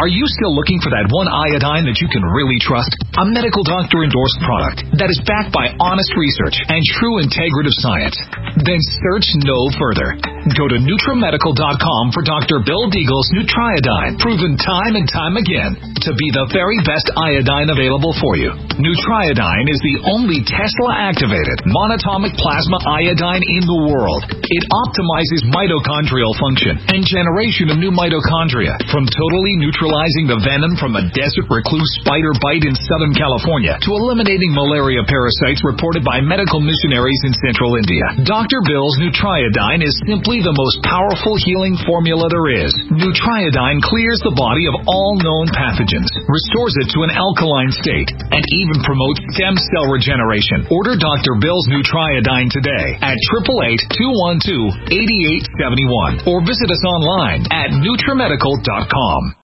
Are you still looking for that one iodine that you can really trust? A medical doctor-endorsed product that is backed by honest research and true integrative science? Then search no further. Go to NutriMedical.com for Dr. Bill Deagle's Nutriodine, proven time and time again to be the very best iodine available for you. Nutriodine is the only Tesla-activated monatomic plasma iodine in the world. It optimizes mitochondrial function and generation of new mitochondria, from totally neutralizing the venom from a desert recluse spider bite in Southern California to eliminating malaria parasites reported by medical missionaries in Central India. Dr. Bill's Nutriodine is simply the most powerful healing formula there is. Nutriodine clears the body of all known pathogens, restores it to an alkaline state, and even promotes stem cell regeneration. Order Dr. Bill's Nutriodine today at 888-212-8871 or visit us online at NutriMedical.com.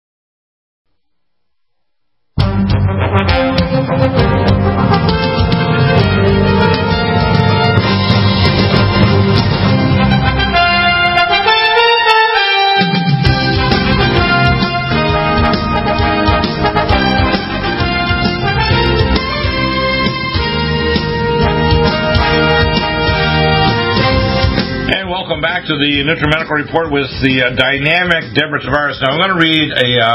Welcome back to the NutriMedical Report with the dynamic Deborah Tavares. Now, I'm going to read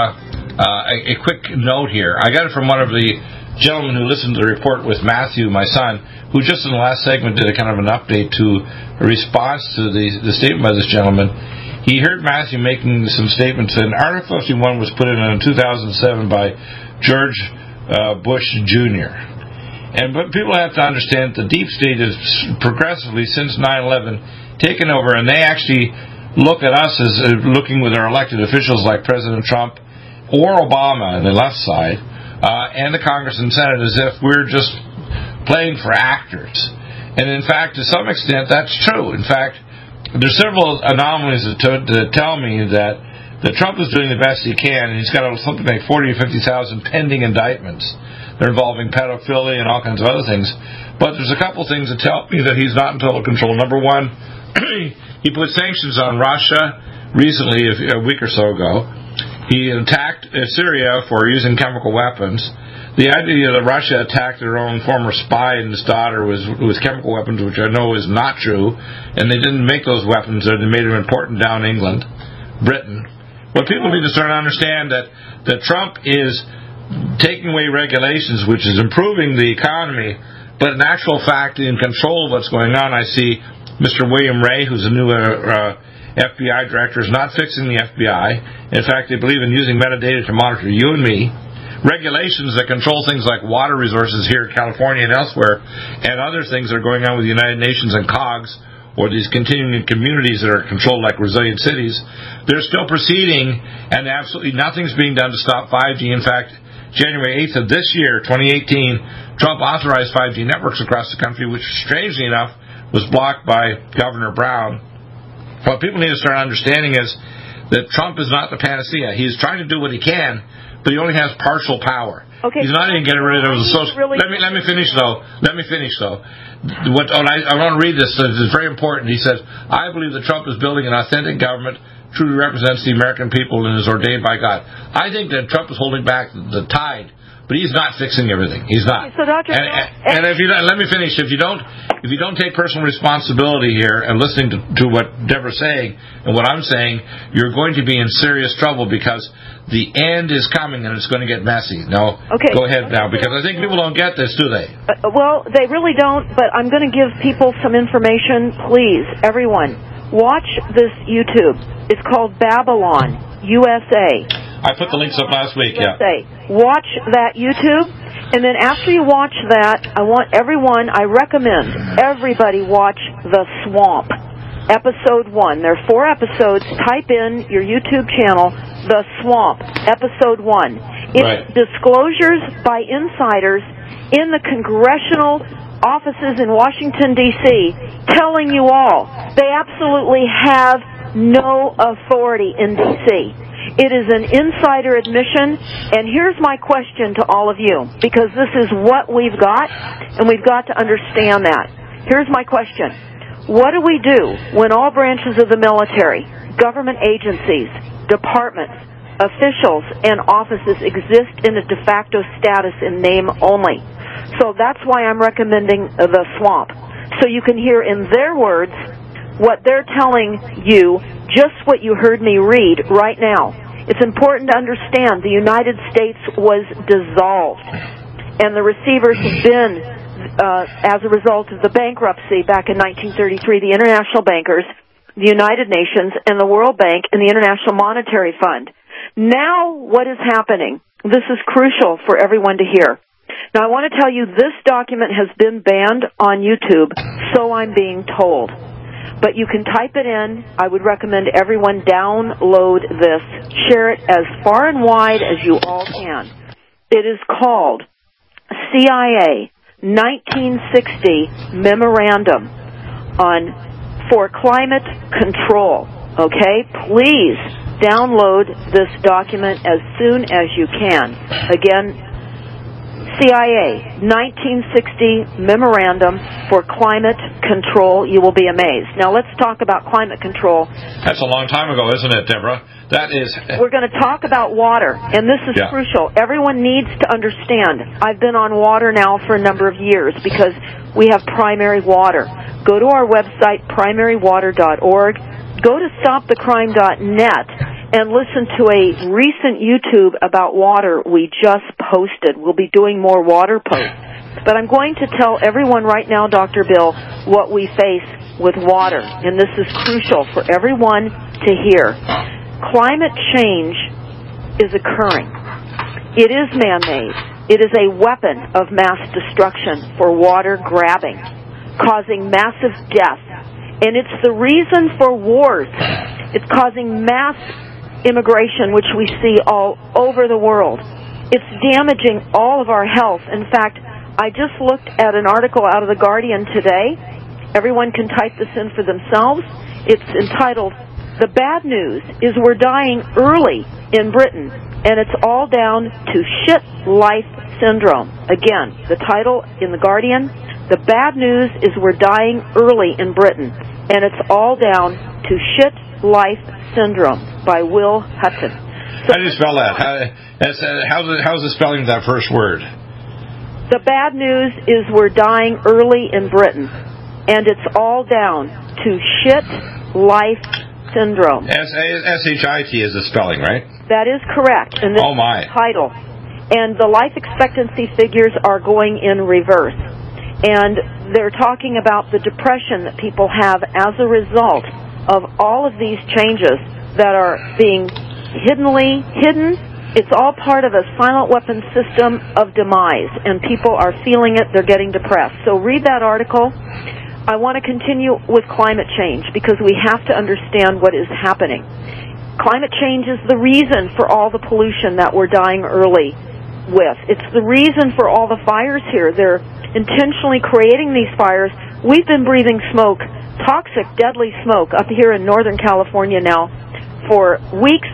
a quick note here. I got it from one of the gentlemen who listened to the report with Matthew, my son, who just in the last segment did a kind of an update to a response to the statement by this gentleman. He heard Matthew making some statements, and Article 51 was put in 2007 by George Bush Jr. But people have to understand that the deep state is progressively, since 9/11, taken over, and they actually look at us as looking with our elected officials like President Trump or Obama on the left side, and the Congress and Senate, as if we're just playing for actors. And in fact, to some extent, that's true. In fact, there's several anomalies that tell me that Trump is doing the best he can, and he's got something like 40 or 50,000 pending indictments. They're involving pedophilia and all kinds of other things. But there's a couple things that tell me that he's not in total control. Number one, he put sanctions on Russia recently, a week or so ago. He attacked Syria for using chemical weapons. The idea that Russia attacked their own former spy and his daughter with chemical weapons, which I know is not true, and they didn't make those weapons there. They made them important down in England, Britain. But people need to start to understand that Trump is taking away regulations, which is improving the economy, but in actual fact, in control of what's going on, I see Mr. William Ray, who's a new FBI director, is not fixing the FBI. In fact, they believe in using metadata to monitor you and me. Regulations that control things like water resources here in California and elsewhere, and other things that are going on with the United Nations and COGS, or these continuing communities that are controlled like resilient cities, they're still proceeding, and absolutely nothing's being done to stop 5G. In fact, January 8th of this year, 2018, Trump authorized 5G networks across the country, which, strangely enough, was blocked by Governor Brown. What people need to start understanding is that Trump is not the panacea. He's trying to do what he can, but he only has partial power. Okay. He's not even getting rid of the social... Let me finish, though. I want to read this. It's very important. He says, I believe that Trump is building an authentic government, truly represents the American people, and is ordained by God. I think that Trump is holding back the tide, but he's not fixing everything. He's not. Okay, so Dr. And if you let me finish. If you don't take personal responsibility here and listening to what Deborah's saying and what I'm saying, you're going to be in serious trouble, because the end is coming and it's going to get messy. Now, Go ahead now, because I think people don't get this, do they? Well, they really don't, but I'm going to give people some information. Please, everyone, watch this YouTube. It's called Babylon USA. I put the links up last week, yeah. Watch that YouTube, and then after you watch that, I recommend everybody watch The Swamp, Episode 1. There are 4 episodes. Type in your YouTube channel, The Swamp, Episode 1. It's disclosures by insiders in the congressional offices in Washington, D.C., telling you all they absolutely have no authority in D.C. It is an insider admission, and here's my question to all of you, because this is what we've got, and we've got to understand that. Here's my question. What do we do when all branches of the military, government agencies, departments, officials and offices exist in a de facto status in name only. So that's why I'm recommending the swamp. So you can hear in their words what they're telling you, just what you heard me read right now. It's important to understand the United States was dissolved, and the receivers have been, as a result of the bankruptcy back in 1933, the international bankers, the United Nations, and the World Bank, and the International Monetary Fund. Now what is happening? This is crucial for everyone to hear. Now I want to tell you this document has been banned on YouTube, so I'm being told. But you can type it in. I would recommend everyone download this. Share it as far and wide as you all can. It is called CIA 1960 Memorandum for Climate Control. Okay? Please download this document as soon as you can. Again, CIA 1960 Memorandum for Climate Control. You will be amazed. Now let's talk about climate control. That's a long time ago, isn't it, Deborah? That is. We're going to talk about water, and this is crucial. Everyone needs to understand. I've been on water now for a number of years because we have primary water. Go to our website, primarywater.org. Go to stopthecrime.net and listen to a recent YouTube about water we just posted. We'll be doing more water posts. But I'm going to tell everyone right now, Dr. Bill, what we face with water. And this is crucial for everyone to hear. Climate change is occurring. It is man-made. It is a weapon of mass destruction for water grabbing, causing massive death. And it's the reason for wars. It's causing mass immigration, which we see all over the world. It's damaging all of our health. In fact, I just looked at an article out of The Guardian today. Everyone can type this in for themselves. It's entitled, "The Bad News is We're Dying Early in Britain, and it's all down to shit life syndrome." Again, the title in The Guardian, "The Bad News is We're Dying Early in Britain, and it's all down to shit life syndrome," by Will Hutton. So, how do you spell that? How's the spelling of that first word? The bad news is we're dying early in Britain, and it's all down to shit life syndrome. S-H-I-T is the spelling, right? That is correct. And this is the title. And the life expectancy figures are going in reverse. And they're talking about the depression that people have as a result of all of these changes that are being hidden. It's all part of a silent weapon system of demise, and people are feeling it. They're getting depressed. So read that article. I want to continue with climate change because we have to understand what is happening. Climate change is the reason for all the pollution that we're dying early with. It's the reason for all the fires here. They're intentionally creating these fires. We've been breathing smoke, toxic, deadly smoke up here in Northern California now for weeks.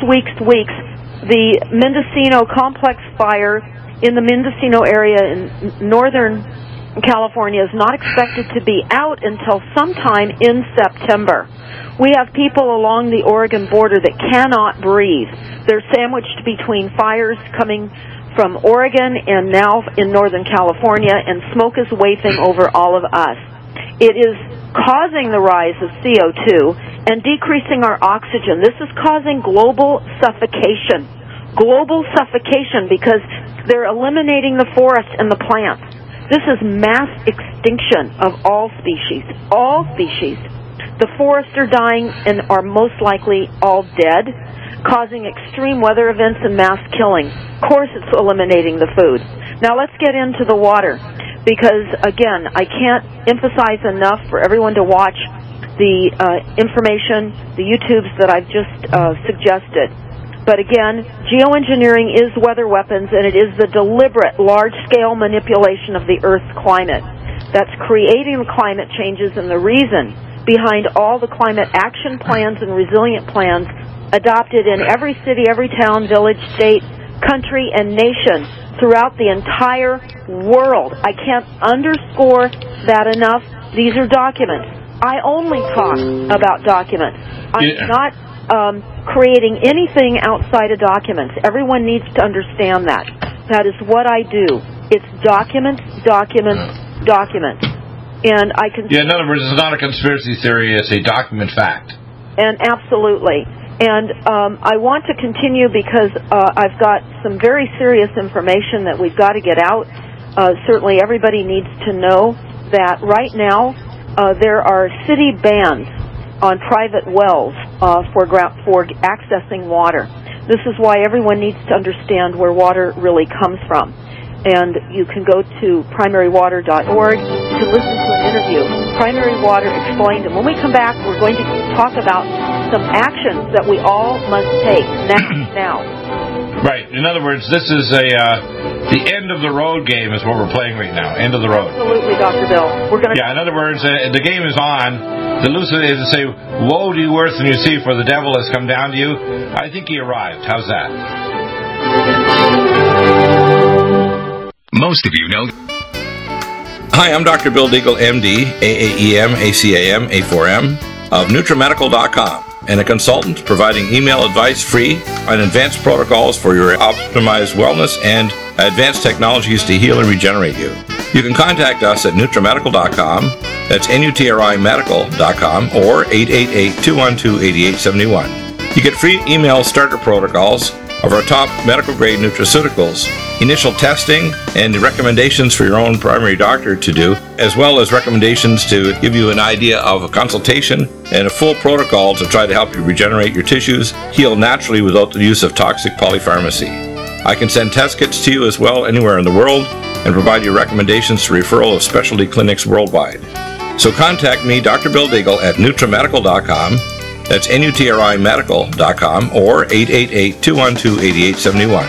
The Mendocino Complex fire in the Mendocino area in Northern California is not expected to be out until sometime in September. We have people along the Oregon border that cannot breathe. They're sandwiched between fires coming from Oregon and now in Northern California, and smoke is wafting over all of us. It is causing the rise of CO2 and decreasing our oxygen. This is causing global suffocation. Global suffocation because they're eliminating the forest and the plants. This is mass extinction of all species. All species. The forests are dying and are most likely all dead, causing extreme weather events and mass killing. Of course, it's eliminating the food. Now let's get into the water because, again, I can't emphasize enough for everyone to watch the information, the YouTubes that I've just suggested. But again, geoengineering is weather weapons, and it is the deliberate, large-scale manipulation of the Earth's climate that's creating the climate changes and the reason behind all the climate action plans and resilient plans adopted in every city, every town, village, state, country, and nation throughout the entire world. I can't underscore that enough. These are documents. I only talk about documents. I'm not creating anything outside of documents. Everyone needs to understand that. That is what I do. It's documents, documents, documents. And I can... Yeah, in other words, it's not a conspiracy theory, it's a document fact. And absolutely. And I want to continue because I've got some very serious information that we've got to get out. Certainly everybody needs to know that right now there are city bans on private wells for accessing water. This is why everyone needs to understand where water really comes from. And you can go to primarywater.org to listen to an interview. Primary Water Explained. And when we come back, we're going to talk about some actions that we all must take now. Right. In other words, this is the end of the road game is what we're playing right now. End of the road. Absolutely, Dr. Bill. We're going to. Yeah. In other words, the game is on. The Lucifer is to say, "Woe to you, earth, and you see, for the devil has come down to you." I think he arrived. How's that? Most of you know. Hi, I'm Dr. Bill Deagle, MD, AAEM, ACAM, A4M, of NutriMedical.com, and a consultant providing email advice free on advanced protocols for your optimized wellness and advanced technologies to heal and regenerate you. You can contact us at NutriMedical.com, that's NutriMedical.com, or 888-212-8871. You get free email starter protocols of our top medical-grade nutraceuticals, initial testing, and recommendations for your own primary doctor to do, as well as recommendations to give you an idea of a consultation and a full protocol to try to help you regenerate your tissues, heal naturally without the use of toxic polypharmacy. I can send test kits to you as well anywhere in the world and provide you recommendations to referral of specialty clinics worldwide. So contact me, Dr. Bill Deagle, at NutriMedical.com. That's NutriMedical.com, or 888-212-8871.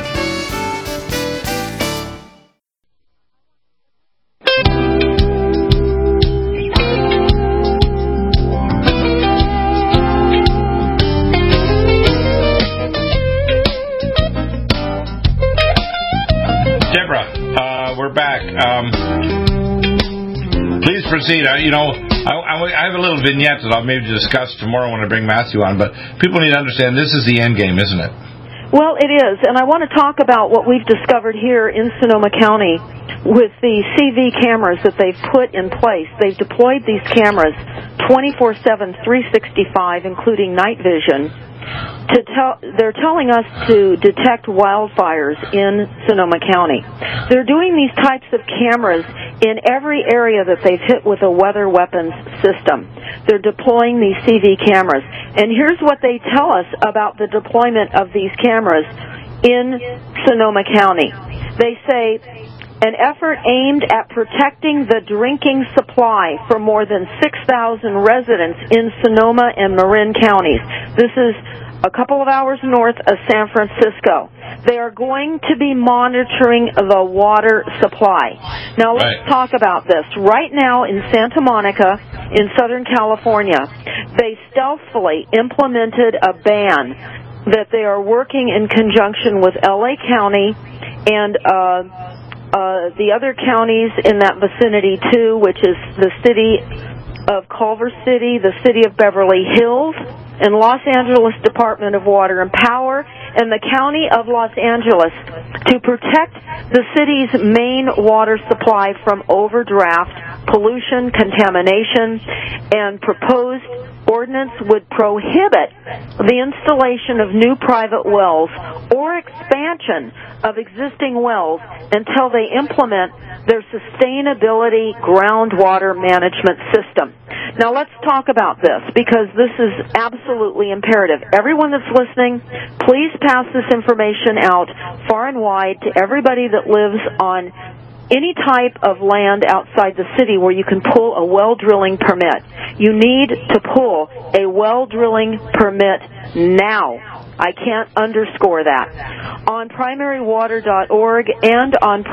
Deborah, we're back. Please proceed. I have a little vignette that I'll maybe discuss tomorrow when I bring Matthew on, but people need to understand this is the end game, isn't it? Well, it is, and I want to talk about what we've discovered here in Sonoma County with the CV cameras that they've put in place. They've deployed these cameras 24/7, 365, including night vision. They're telling us to detect wildfires in Sonoma County. They're doing these types of cameras in every area that they've hit with a weather weapons system. They're deploying these CV cameras. And here's what they tell us about the deployment of these cameras in Sonoma County. They say, an effort aimed at protecting the drinking supply for more than 6,000 residents in Sonoma and Marin counties. This is a couple of hours north of San Francisco. They are going to be monitoring the water supply. Now let's talk about this. Right now in Santa Monica, in Southern California, they stealthily implemented a ban that they are working in conjunction with LA County and the other counties in that vicinity too, which is the city of Culver City, the city of Beverly Hills, and Los Angeles Department of Water and Power, and the County of Los Angeles to protect the city's main water supply from overdraft, pollution, contamination, and proposed ordinance would prohibit the installation of new private wells or expansion of existing wells until they implement their sustainability groundwater management system. Now let's talk about this because this is absolutely imperative. Everyone that's listening, please pass this information out far and wide to everybody that lives on any type of land outside the city where you can pull a well drilling permit. You need to pull a well drilling permit now. I can't underscore that. On primarywater.org and on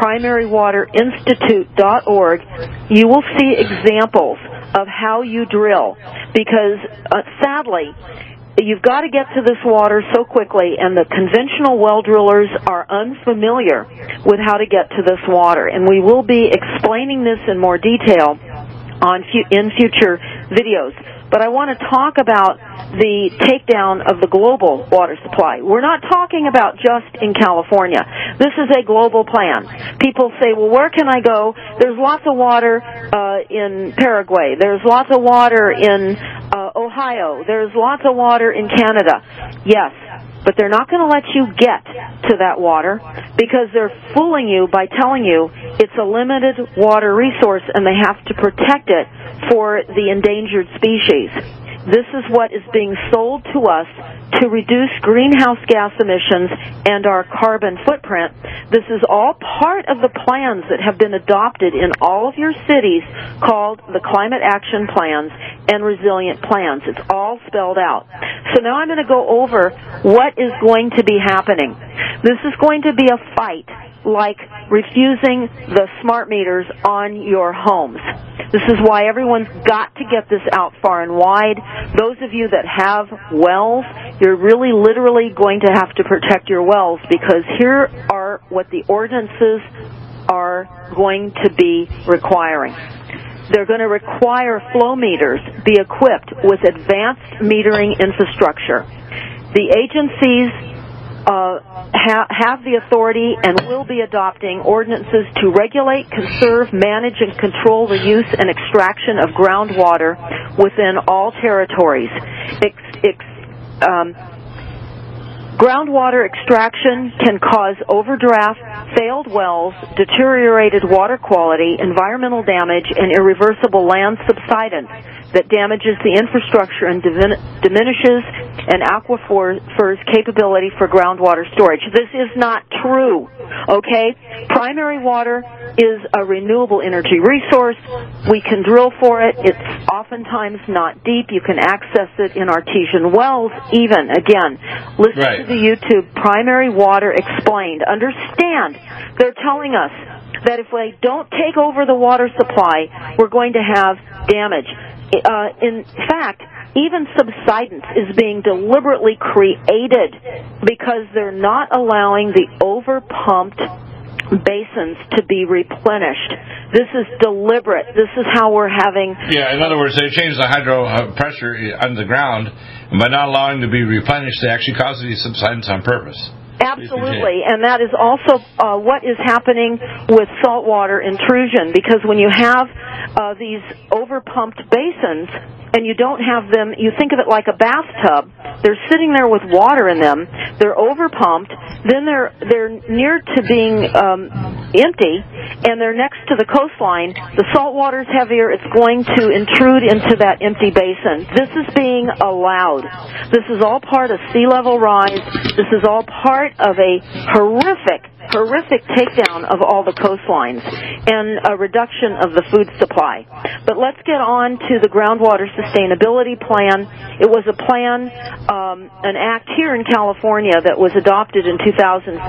primarywaterinstitute.org, you will see examples of how you drill because, sadly, you've got to get to this water so quickly, and the conventional well drillers are unfamiliar with how to get to this water. And we will be explaining this in more detail in future videos. but I want to talk about the takedown of the global water supply. We're not talking about just in California. This is a global plan. People say, well, where can I go? There's lots of water in Paraguay. There's lots of water in Ohio. There's lots of water in Canada. Yes, but they're not going to let you get to that water because they're fooling you by telling you it's a limited water resource and they have to protect it for the endangered species. This is what is being sold to us to reduce greenhouse gas emissions and our carbon footprint. This is all part of the plans that have been adopted in all of your cities called the Climate Action Plans and Resilient Plans. It's all spelled out. So now I'm going to go over what is going to be happening. This is going to be a fight like refusing the smart meters on your homes. This is why everyone's got to get this out far and wide. Those of you that have wells, you're really literally going to have to protect your wells because here are what the ordinances are going to be requiring. They're going to require flow meters be equipped with advanced metering infrastructure. The agencies have the authority and will be adopting ordinances to regulate, conserve, manage, and control the use and extraction of groundwater within all territories. Groundwater extraction can cause overdraft, failed wells, deteriorated water quality, environmental damage, and irreversible land subsidence that damages the infrastructure and diminishes an aquifer's capability for groundwater storage. This is not true, okay? Primary water is a renewable energy resource. We can drill for it. It's oftentimes not deep. You can access it in artesian wells even. Again, listen to the YouTube Primary Water Explained. Understand, they're telling us that if we don't take over the water supply, we're going to have damage. In fact, even subsidence is being deliberately created because they're not allowing the over-pumped basins to be replenished. This is deliberate. This is how we're having... Yeah, in other words, they changed the hydro pressure under the ground, and by not allowing to be replenished, they actually cause the subsidence on purpose. Absolutely, and that is also what is happening with saltwater intrusion, because when you have these over-pumped basins and you don't have them, you think of it like a bathtub. They're sitting there with water in them. They're over-pumped. Then they're near to being empty, and they're next to the coastline. The salt water's heavier. It's going to intrude into that empty basin. This is being allowed. This is all part of sea level rise. This is all part of a horrific takedown of all the coastlines and a reduction of the food supply. But let's get on to the groundwater sustainability plan. It was a plan, an act here in California that was adopted in 2014,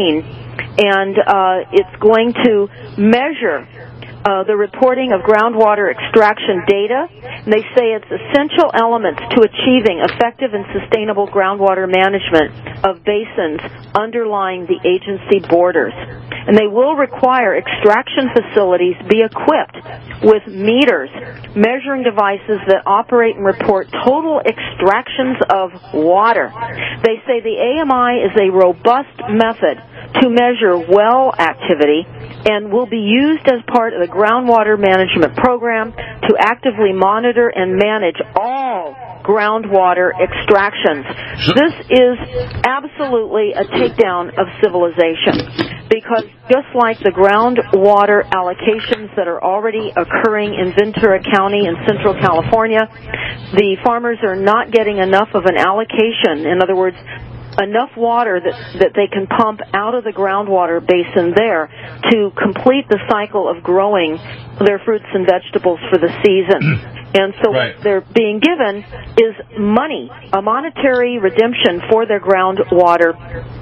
and it's going to measure the reporting of groundwater extraction data, and they say it's essential elements to achieving effective and sustainable groundwater management of basins underlying the agency borders. And they will require extraction facilities be equipped with meters, measuring devices that operate and report total extractions of water. They say the AMI is a robust method to measure well activity and will be used as part of the groundwater management program to actively monitor and manage all groundwater extractions. This is absolutely a takedown of civilization, because just like the groundwater allocations that are already occurring in Ventura County in Central California, the farmers are not getting enough of an allocation. In other words, enough water that they can pump out of the groundwater basin there to complete the cycle of growing their fruits and vegetables for the season. And so what they're being given is money, a monetary redemption for their groundwater,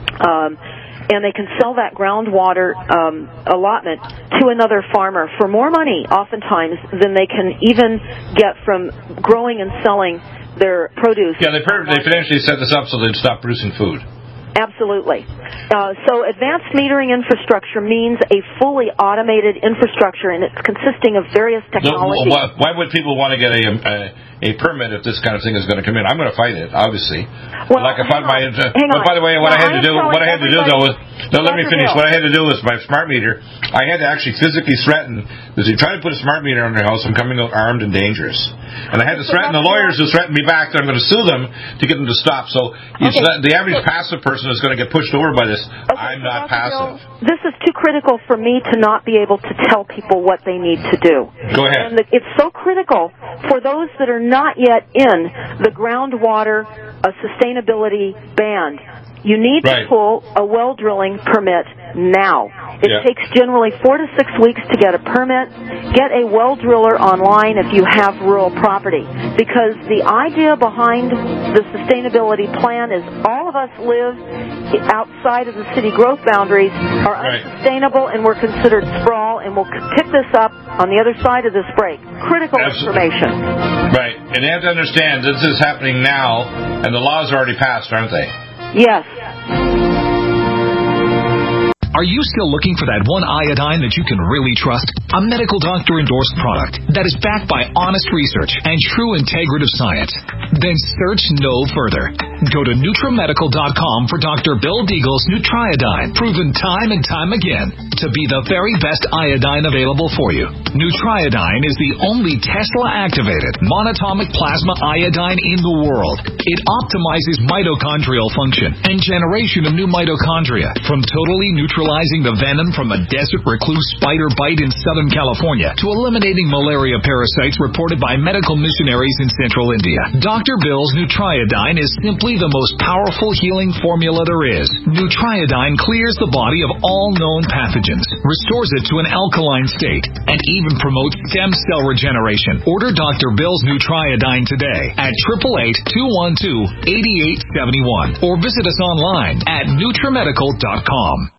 and they can sell that groundwater allotment to another farmer for more money, oftentimes, than they can even get from growing and selling their produce. Yeah, they financially set this up so they'd stop producing food. Absolutely. So advanced metering infrastructure means a fully automated infrastructure, and it's consisting of various technologies. Why would people want to get a permit if this kind of thing is going to come in. I'm going to fight it, obviously. Well, like I fought my. But by the way, what I had to do though was let me finish. Bill. What I had to do was my smart meter. I had to actually physically threaten that if you try to put a smart meter on your house, I'm coming out armed and dangerous. And I had to threaten the lawyers who threatened me back that I'm going to sue them to get them to stop. So the average passive person is going to get pushed over by this. I'm not passive. This is too critical for me to not be able to tell people what they need to do. Go ahead. And it's so critical for those that are not yet in the groundwater sustainability band. You need to pull a well drilling permit now. It takes generally 4 to 6 weeks to get a permit. Get a well driller online if you have rural property. Because the idea behind the sustainability plan is all of us live outside of the city growth boundaries, are unsustainable, and we're considered sprawl, and we'll pick this up on the other side of this break. Critical information. Right. And you have to understand this is happening now, and the laws are already passed, aren't they? Yes. Are you still looking for that one iodine that you can really trust? A medical doctor endorsed product that is backed by honest research and true integrative science? Then search no further. Go to NutriMedical.com for Dr. Bill Deagle's Nutriodine, proven time and time again to be the very best iodine available for you. Nutriodine is the only Tesla-activated monatomic plasma iodine in the world. It optimizes mitochondrial function and generation of new mitochondria, from totally neutralizing the venom from a desert recluse spider bite in Southern California to eliminating malaria parasites reported by medical missionaries in Central India. Dr. Bill's Nutriodine is simply the most powerful healing formula there is. Nutriodine clears the body of all known pathogens, restores it to an alkaline state, and even promotes stem cell regeneration. Order Dr. Bill's Nutriodine today at 888-212-8871 or visit us online at NutriMedical.com.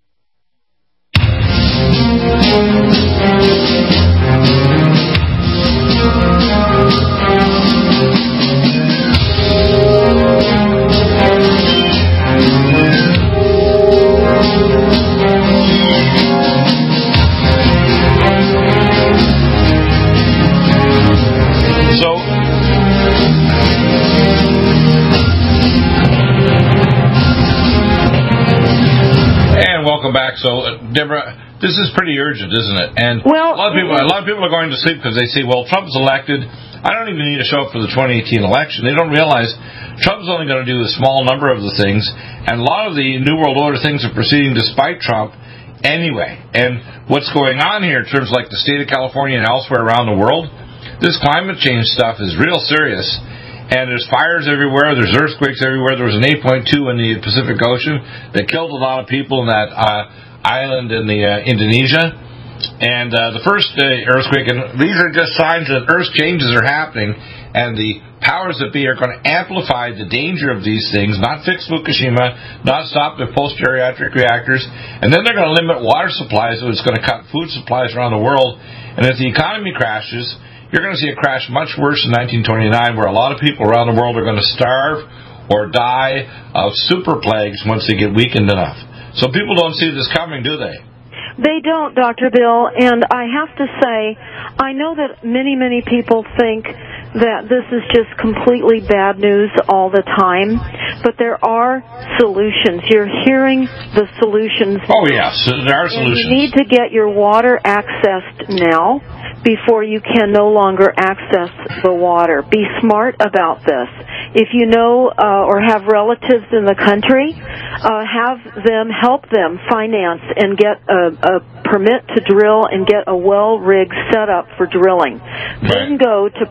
Welcome back. So, Deborah, this is pretty urgent, isn't it? And a lot of people are going to sleep because they say, well, Trump's elected. I don't even need to show up for the 2018 election. They don't realize Trump's only going to do a small number of the things, and a lot of the New World Order things are proceeding despite Trump anyway. And what's going on here in terms of like the state of California and elsewhere around the world, this climate change stuff is real serious. And there's fires everywhere. There's earthquakes everywhere. There was an 8.2 in the Pacific Ocean that killed a lot of people in that island in Indonesia. And the first earthquake, and these are just signs that earth changes are happening, and the powers that be are going to amplify the danger of these things, not fix Fukushima, not stop the post-geriatric reactors, and then they're going to limit water supplies, so it's going to cut food supplies around the world. And if the economy crashes, you're going to see a crash much worse than 1929, where a lot of people around the world are going to starve or die of super plagues once they get weakened enough. So people don't see this coming, do they? They don't, Dr. Bill, and I have to say, I know that many, many people think that this is just completely bad news all the time, but there are solutions. You're hearing the solutions. Oh, yes, there are solutions. You need to get your water accessed now before you can no longer access the water. Be smart about this. If you know or have relatives in the country, have them help them finance and get a permit to drill and get a well rig set up for drilling. Then go to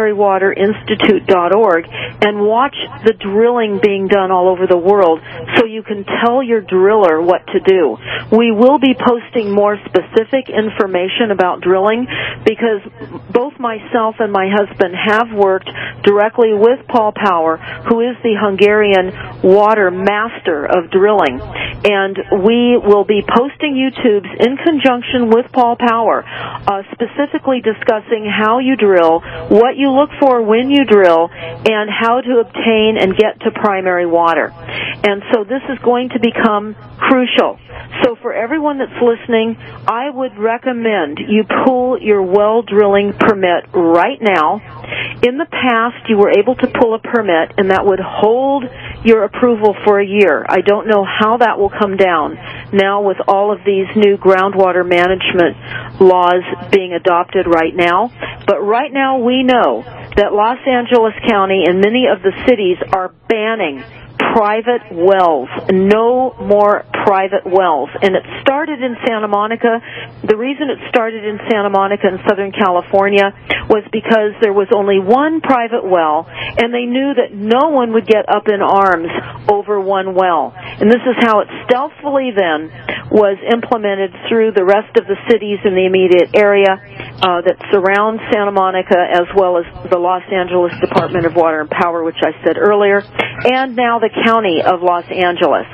primarywaterinstitute.org and watch the drilling being done all over the world so you can tell your driller what to do. We will be posting more specific information about drilling because both myself and my husband have worked directly with Paul Power, who is the Hungarian water master of drilling. And we will be posting YouTubes in conjunction with Paul Power, specifically discussing how you drill, what you look for when you drill, and how to obtain and get to primary water. And so this is going to become crucial. So for for everyone that's listening, I would recommend you pull your well drilling permit right now. In the past, you were able to pull a permit, and that would hold your approval for a year. I don't know how that will come down now with all of these new groundwater management laws being adopted right now. But right now we know that Los Angeles County and many of the cities are banning private wells. No more private wells. And it started in Santa Monica. The reason it started in Santa Monica in Southern California was because there was only one private well, and they knew that no one would get up in arms over one well. And this is how it stealthily then was implemented through the rest of the cities in the immediate area that surround Santa Monica, as well as the Los Angeles Department of Water and Power, which I said earlier, and now the County of Los Angeles.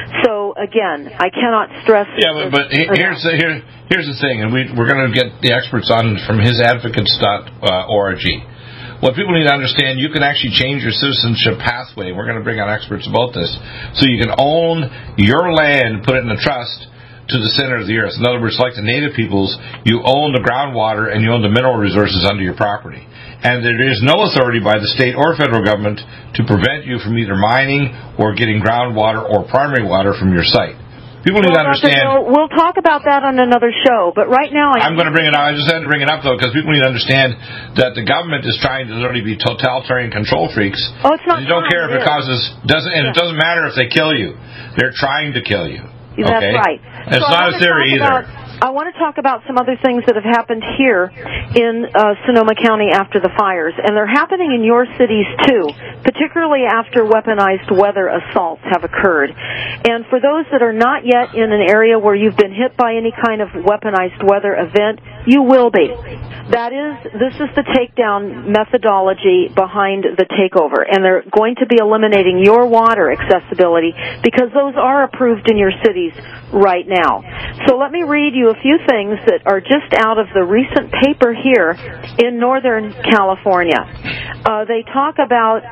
So again, I cannot stress. Yeah, but here's the thing, and we're going to get the experts on from hisadvocates.org. What people need to understand, you can actually change your citizenship pathway. We're going to bring on experts about this, so you can own your land, put it in a trust to the center of the earth. In other words, like the native peoples, you own the groundwater and you own the mineral resources under your property. And there is no authority by the state or federal government to prevent you from either mining or getting groundwater or primary water from your site. People need to understand. We'll talk about that on another show, but right now I'm going to bring it up. I just had to bring it up, though, because people need to understand that the government is trying to literally be totalitarian control freaks. Oh, it's not. You don't care if it causes it doesn't matter if they kill you. They're trying to kill you. Okay? That's right. It's not a theory either. I want to talk about some other things that have happened here in Sonoma County after the fires, and they're happening in your cities too, particularly after weaponized weather assaults have occurred. And for those that are not yet in an area where you've been hit by any kind of weaponized weather event, you will be. This is the takedown methodology behind the takeover, and they're going to be eliminating your water accessibility because those are approved in your cities right now. So let me read you a few things that are just out of the recent paper here in Northern California. They talk about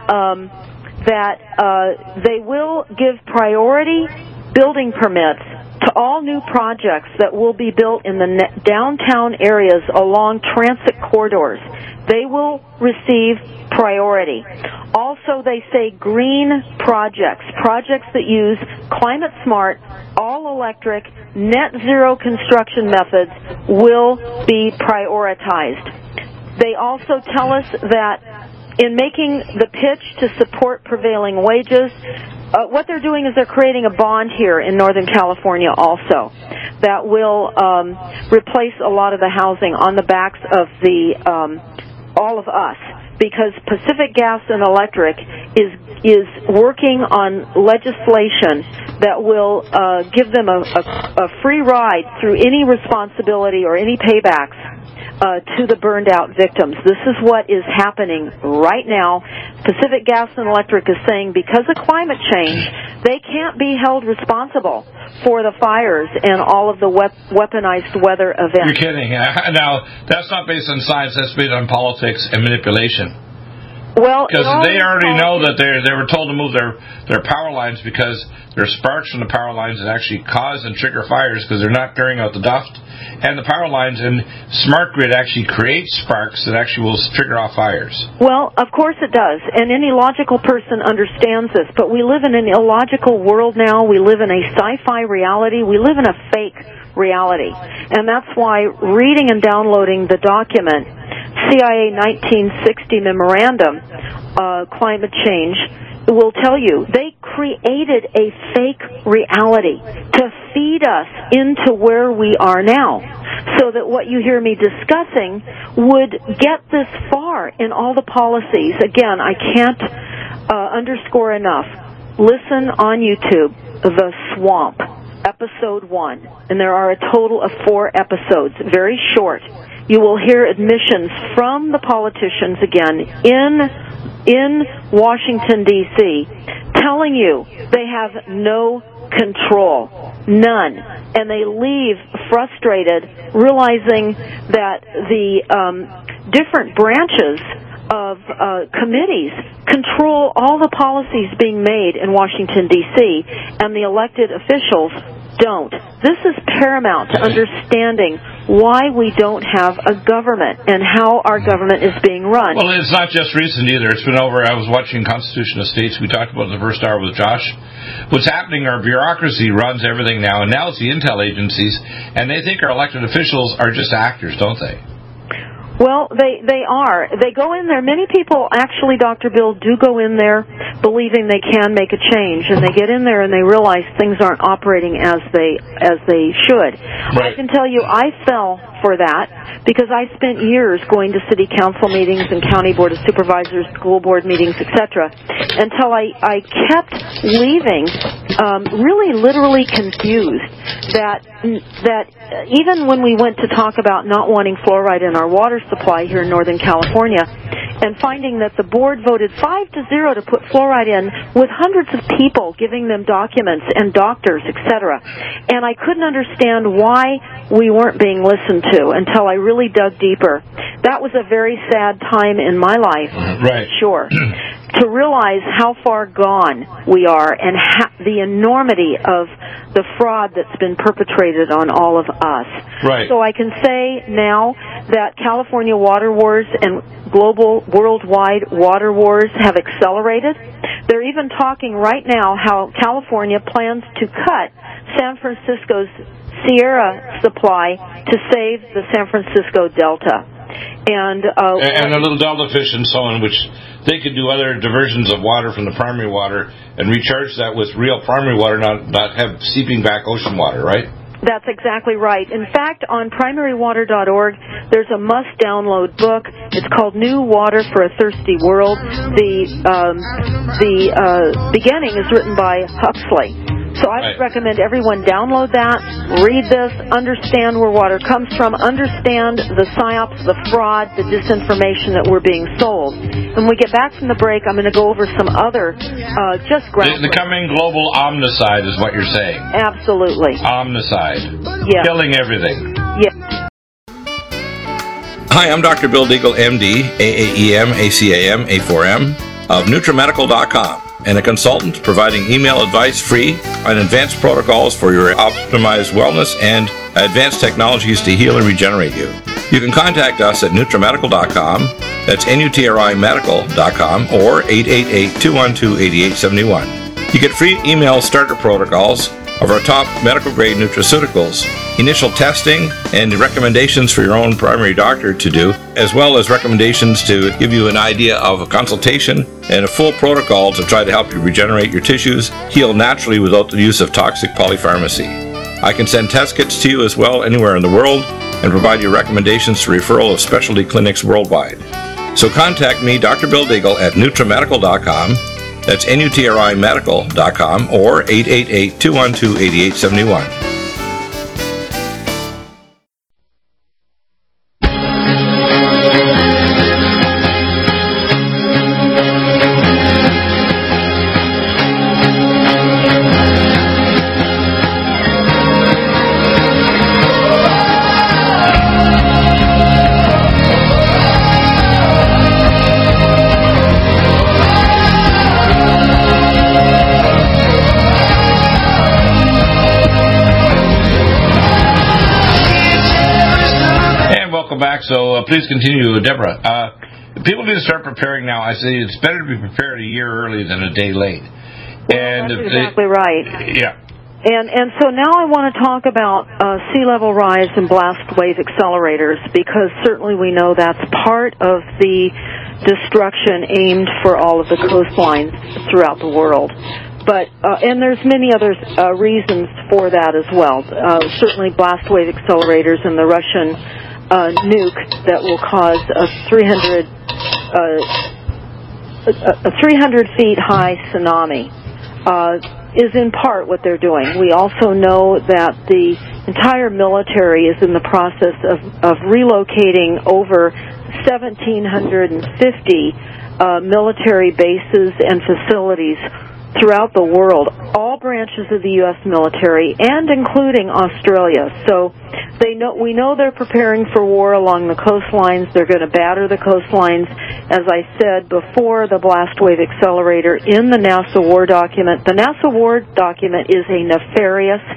that they will give priority building permits to all new projects that will be built in the downtown areas along transit corridors. They will receive priority. Also, they say green projects that use climate-smart, all-electric, net-zero construction methods will be prioritized. They also tell us that in making the pitch to support prevailing wages, what they're doing is they're creating a bond here in Northern California also that will replace a lot of the housing on the backs of all of us, because Pacific Gas and Electric is working on legislation that will give them a free ride through any responsibility or any paybacks to the burned-out victims. This is what is happening right now. Pacific Gas and Electric is saying because of climate change, they can't be held responsible for the fires and all of the weaponized weather events. You're kidding. Now, that's not based on science. That's based on politics and manipulation. Well, because they already know that they were told to move their power lines because there are sparks from the power lines that actually cause and trigger fires because they're not clearing out the dust. And the power lines and smart grid actually create sparks that actually will trigger off fires. Well, of course it does, and any logical person understands this, but we live in an illogical world now. We live in a sci-fi reality. We live in a fake reality. And that's why reading and downloading the document, CIA 1960 Memorandum, Climate Change, will tell you they created a fake reality to feed us into where we are now, so that what you hear me discussing would get this far in all the policies. Again, I can't underscore enough. Listen on YouTube, The Swamp, Episode 1, and there are a total of 4 episodes, very short. You will hear admissions from the politicians again in Washington, D.C., telling you they have no control, none, and they leave frustrated, realizing that the different branches of committees control all the policies being made in Washington, D.C., and the elected officials don't. This is paramount to understanding why we don't have a government and how our government is being run. Well, it's not just recent either. It's been over. I was watching Constitution of States. We talked about it in the first hour with Josh. What's happening, our bureaucracy runs everything now, and now it's the intel agencies, and they think our elected officials are just actors, don't they? Well, they are. They go in there. Many people, actually, Dr. Bill, do go in there believing they can make a change, and they get in there and they realize things aren't operating as they should. Right. I can tell you, I fell for that because I spent years going to city council meetings and county board of supervisors, school board meetings, etc., until I kept leaving really literally confused that even when we went to talk about not wanting fluoride in our water supply here in Northern California, and finding that the board voted 5-0 to put fluoride in with hundreds of people giving them documents and doctors, etc. And I couldn't understand why we weren't being listened to until I really dug deeper. That was a very sad time in my life, right. Sure. To realize how far gone we are and the enormity of the fraud that's been perpetrated on all of us. Right. So I can say now that California water wars and global, worldwide water wars have accelerated. They're even talking right now how California plans to cut San Francisco's Sierra supply to save the San Francisco Delta. And a little delta fish and so on, which they could do other diversions of water from the primary water and recharge that with real primary water, not have seeping back ocean water, right? That's exactly right. In fact, on primarywater.org, there's a must-download book. It's called New Water for a Thirsty World. The beginning is written by Huxley. So I would recommend everyone download that, read this, understand where water comes from, understand the psyops, the fraud, the disinformation that we're being sold. When we get back from the break, I'm going to go over some other just groundwork. The coming global omnicide is what you're saying. Absolutely. Omnicide. Yeah. Killing everything. Yeah. Hi, I'm Dr. Bill Deagle, MD, AAEM, ACAM, A4M, of NutriMedical.com, and a consultant providing email advice free on advanced protocols for your optimized wellness and advanced technologies to heal and regenerate you. You can contact us at NutriMedical.com, that's NutriMedical.com, or 888-212-8871. You get free email starter protocols of our top medical-grade nutraceuticals, initial testing, and recommendations for your own primary doctor to do, as well as recommendations to give you an idea of a consultation and a full protocol to try to help you regenerate your tissues, heal naturally without the use of toxic polypharmacy. I can send test kits to you as well anywhere in the world and provide you recommendations to referral of specialty clinics worldwide. So contact me, Dr. Bill Deagle, at NutriMedical.com. That's NutriMedical.com, or 888-212-8871. So please continue, Deborah. People need to start preparing now. I say it's better to be prepared a year early than a day late. Well, that's exactly right. Yeah. And so now I want to talk about sea level rise and blast wave accelerators, because certainly we know that's part of the destruction aimed for all of the coastlines throughout the world. But and there's many other reasons for that as well. Certainly blast wave accelerators and the Russian nuke that will cause a 300 feet high tsunami is in part what they're doing. We also know that the entire military is in the process of relocating over 1,750 military bases and facilities throughout the world, all branches of the U.S. military, and including Australia. So we know they're preparing for war along the coastlines. They're going to batter the coastlines. As I said before, the blast wave accelerator in the NASA war document. The NASA war document is a nefarious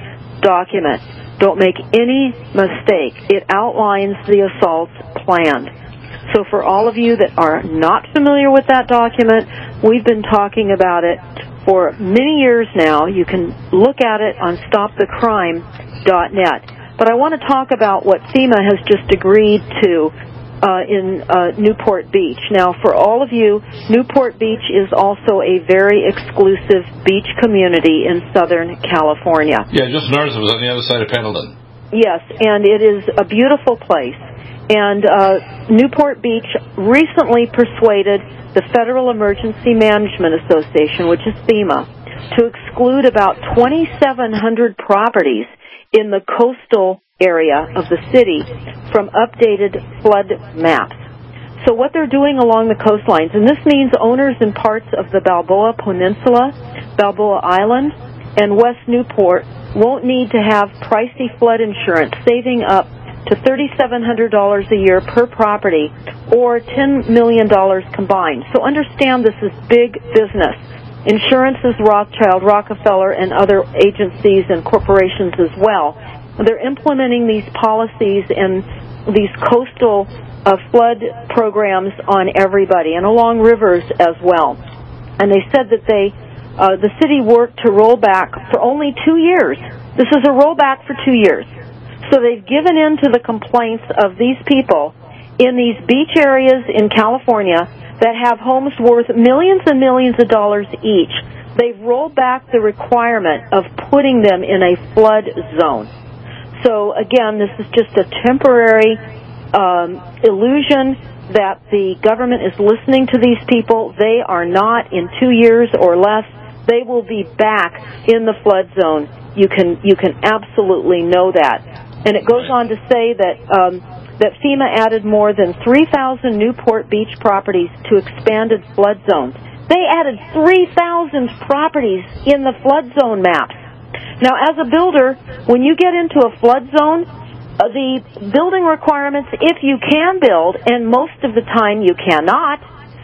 document. Don't make any mistake. It outlines the assaults planned. So for all of you that are not familiar with that document, we've been talking about it for many years now. You can look at it on stopthecrime.net. But I want to talk about what FEMA has just agreed to in Newport Beach. Now, for all of you, Newport Beach is also a very exclusive beach community in Southern California. Yeah, just north of us on the other side of Pendleton. Yes, and it is a beautiful place. And Newport Beach recently persuaded the Federal Emergency Management Association, which is FEMA, to exclude about 2,700 properties in the coastal area of the city from updated flood maps. So what they're doing along the coastlines, and this means owners in parts of the Balboa Peninsula, Balboa Island, and West Newport won't need to have pricey flood insurance, saving up to $3,700 a year per property, or $10 million combined. So understand this is big business. Insurance is Rothschild, Rockefeller, and other agencies and corporations as well. They're implementing these policies and these coastal flood programs on everybody and along rivers as well. And they said that the city worked to roll back for only 2 years. This is a rollback for 2 years. So they've given in to the complaints of these people in these beach areas in California that have homes worth millions and millions of dollars each. They've rolled back the requirement of putting them in a flood zone. So again, this is just a temporary illusion that the government is listening to these people. They are not. In 2 years or less, they will be back in the flood zone. You can absolutely know that. And it goes on to say that that FEMA added more than 3,000 Newport Beach properties to expanded flood zones. They added 3,000 properties in the flood zone maps. Now, as a builder, when you get into a flood zone, the building requirements, if you can build, and most of the time you cannot,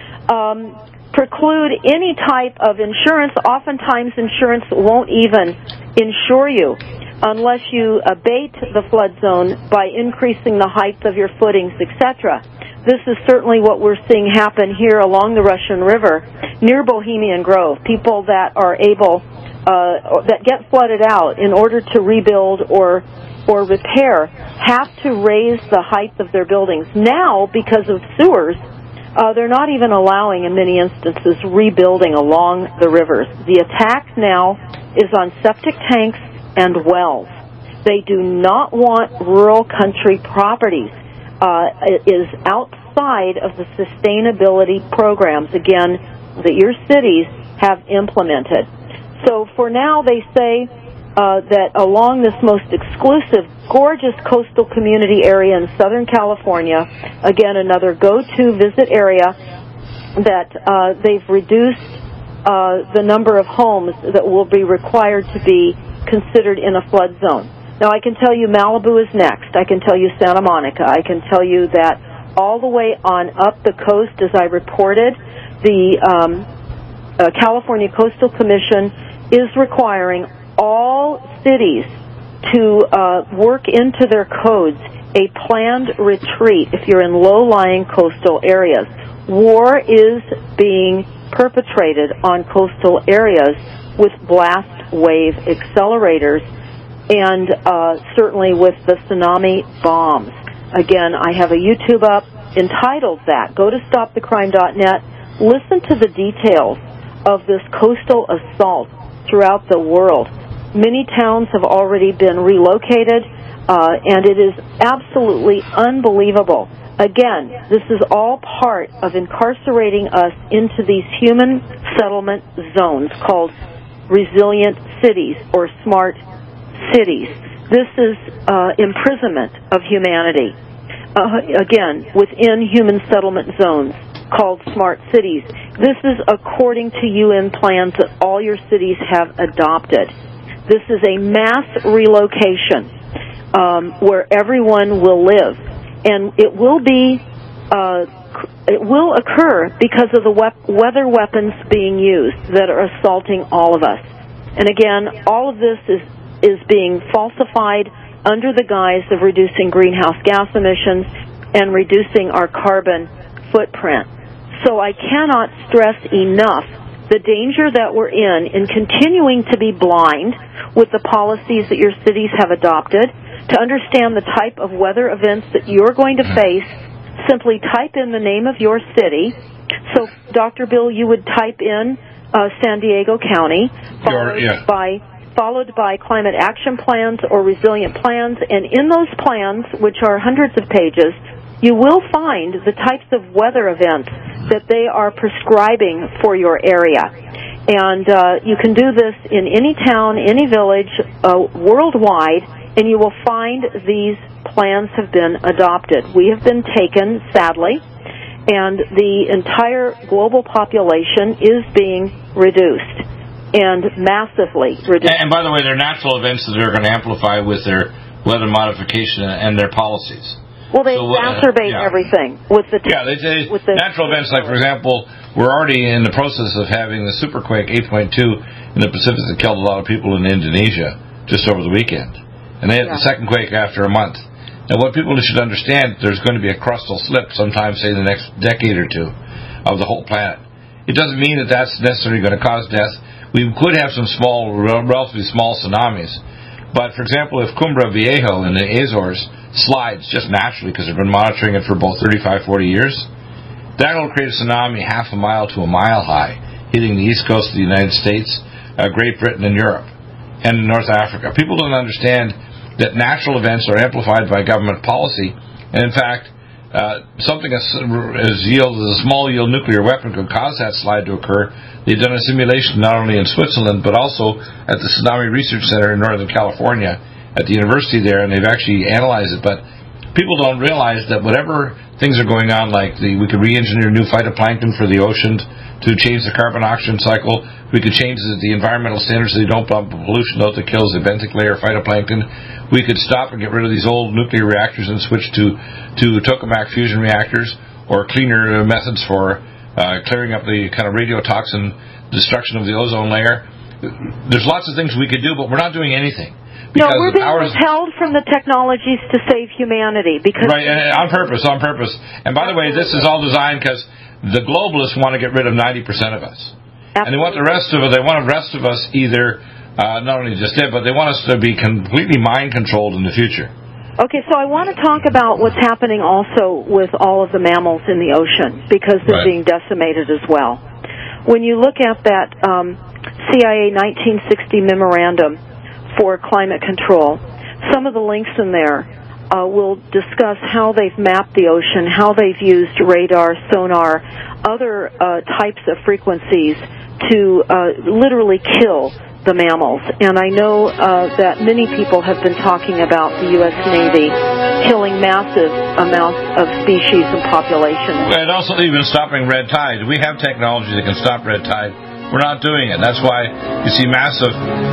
preclude any type of insurance. Oftentimes, insurance won't even insure you unless you abate the flood zone by increasing the height of your footings, etc. This is certainly what we're seeing happen here along the Russian River near Bohemian Grove. People that are able, that get flooded out in order to rebuild or repair have to raise the height of their buildings. Now, because of sewers, they're not even allowing, in many instances, rebuilding along the rivers. The attack now is on septic tanks and wells. They do not want rural country properties. It is outside of the sustainability programs, again, that your cities have implemented. So for now, they say that along this most exclusive, gorgeous coastal community area in Southern California, again, another go-to visit area, that they've reduced the number of homes that will be required to be considered in a flood zone. Now, I can tell you Malibu is next. I can tell you Santa Monica. I can tell you that all the way on up the coast, as I reported, the California Coastal Commission is requiring all cities to work into their codes a planned retreat if you're in low-lying coastal areas. War is being perpetrated on coastal areas with blast wave accelerators and certainly with the tsunami bombs. Again, I have a YouTube up entitled that. Go to stopthecrime.net. Listen to the details of this coastal assault throughout the world. Many towns have already been relocated, and it is absolutely unbelievable. Again, this is all part of incarcerating us into these human settlement zones called resilient cities or smart cities. This is imprisonment of humanity. Again, within human settlement zones called smart cities. This is according to UN plans that all your cities have adopted. This is a mass relocation where everyone will live, and it will be it will occur because of the weather weapons being used that are assaulting all of us. And again, all of this is is being falsified under the guise of reducing greenhouse gas emissions and reducing our carbon footprint. So I cannot stress enough the danger that we're in continuing to be blind with the policies that your cities have adopted. To understand the type of weather events that you're going to face, simply type in the name of your city. So, Dr. Bill, you would type in San Diego County, followed by climate action plans or resilient plans. And in those plans, which are hundreds of pages, you will find the types of weather events that they are prescribing for your area. And you can do this in any town, any village, worldwide, and you will find these plans have been adopted. We have been taken, sadly, and the entire global population is being reduced, and massively reduced. And by the way, they're natural events that they're going to amplify with their weather modification and their policies. Well, they exacerbate everything with the with the natural events. Like, for example, we're already in the process of having the superquake 8.2 in the Pacific that killed a lot of people in Indonesia just over the weekend, and they had the second quake after a month. Now, what people should understand, there's going to be a crustal slip sometime, say, in the next decade or two of the whole planet. It doesn't mean that that's necessarily going to cause death. We could have some small, relatively small tsunamis. But, for example, if Cumbre Viejo in the Azores slides just naturally because they've been monitoring it for about 35, 40 years, that will create a tsunami half a mile to a mile high, hitting the east coast of the United States, Great Britain, and Europe, and North Africa. People don't understand that natural events are amplified by government policy, and in fact, something as a small yield nuclear weapon could cause that slide to occur. They've done a simulation not only in Switzerland but also at the Tsunami Research Center in Northern California at the university there, and they've actually analyzed it. But people don't realize that whatever things are going on, like we could re-engineer new phytoplankton for the oceans to change the carbon-oxygen cycle. We could change the environmental standards so they don't pump pollution out that kills the benthic layer phytoplankton. We could stop and get rid of these old nuclear reactors and switch to tokamak fusion reactors or cleaner methods for clearing up the kind of radiotoxin destruction of the ozone layer. There's lots of things we could do, but we're not doing anything. No, we're being withheld from the technologies to save humanity. Right, on purpose. And by the way, this is all designed because the globalists want to get rid of 90% of us. Absolutely. And they want the rest of us either not only just dead, but they want us to be completely mind controlled in the future. Okay, so I want to talk about what's happening also with all of the mammals in the ocean, because they're being decimated as well. When you look at that CIA 1960 memorandum for climate control, some of the links in there will discuss how they've mapped the ocean, how they've used radar, sonar, other types of frequencies to literally kill the mammals. And I know that many people have been talking about the U.S. Navy killing massive amounts of species and populations. And also even stopping red tide. We have technology that can stop red tide. We're not doing it. That's why you see massive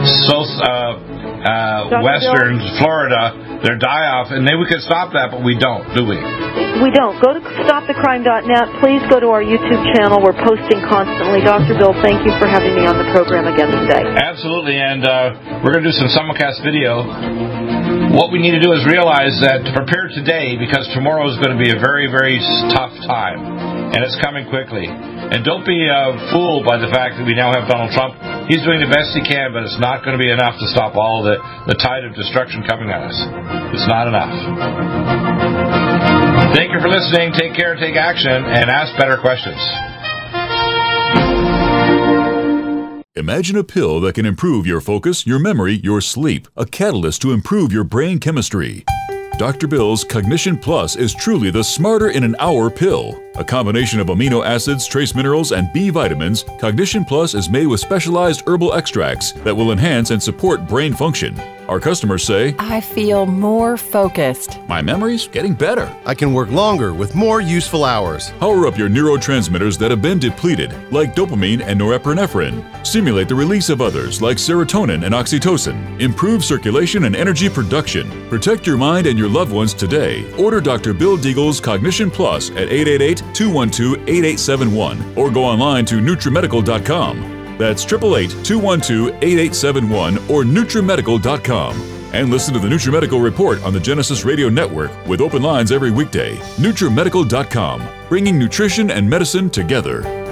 western Florida, their die-off, and maybe we could stop that, but we don't, do we? We don't. Go to stopthecrime.net. Please go to our YouTube channel. We're posting constantly. Dr. Bill, thank you for having me on the program again today. Absolutely, and we're going to do some simulcast video. What we need to do is realize that to prepare today, because tomorrow is going to be a very, very tough time, and it's coming quickly. And don't be fooled by the fact that we now have Donald Trump. He's doing the best he can, but it's not going to be enough to stop all the tide of destruction coming at us. It's not enough. Thank you for listening. Take care, take action, and ask better questions. Imagine a pill that can improve your focus, your memory, your sleep, a catalyst to improve your brain chemistry. Dr. Bill's Cognition Plus is truly the smarter in an hour pill. A combination of amino acids, trace minerals, and B vitamins, Cognition Plus is made with specialized herbal extracts that will enhance and support brain function. Our customers say, I feel more focused. My memory's getting better. I can work longer with more useful hours. Power up your neurotransmitters that have been depleted, like dopamine and norepinephrine. Stimulate the release of others, like serotonin and oxytocin. Improve circulation and energy production. Protect your mind and your loved ones today. Order Dr. Bill Deagle's Cognition Plus at 888-212-8871 or go online to NutriMedical.com. That's 888-212-8871 or NutriMedical.com. And listen to the NutriMedical Report on the Genesis Radio Network with open lines every weekday. NutriMedical.com, bringing nutrition and medicine together.